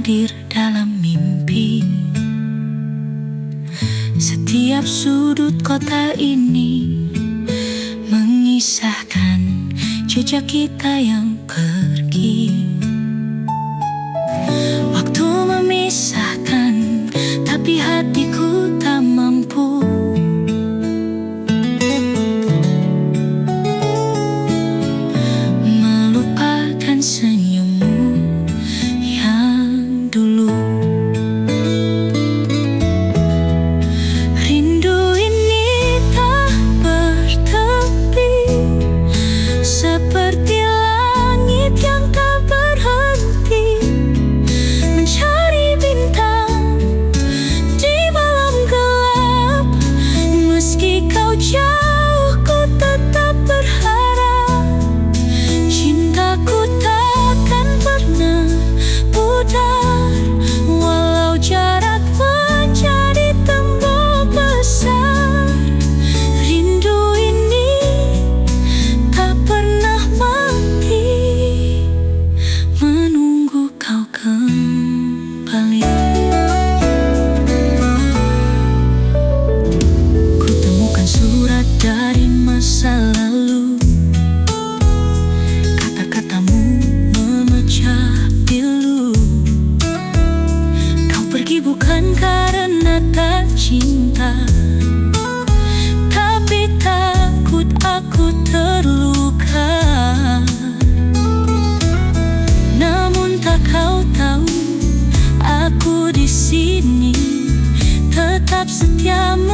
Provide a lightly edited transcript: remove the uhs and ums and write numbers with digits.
hadir dalam mimpi. Setiap sudut kota ini mengisahkan jejak kita yang pergi. Waktu memisahkan, tapi hatiku tak mampu melupakan senyummu yang dulu. Rindu ini tak bertepi, seperti langit yang tak berhenti mencari bintang di malam gelap. Meski kau jauh, ku tetap berharap cintaku takkan pernah pudar, walau jarak menjadi tembok besar. Rindu ini tak pernah mati, menunggu kau kembali. Ku temukan surat dari masa lalu, kata-katamu memecah pilu. Kau pergi bukan karena tak cinta, tapi takut aku terluka. Namun tak kau tahu, aku di sini tetap setia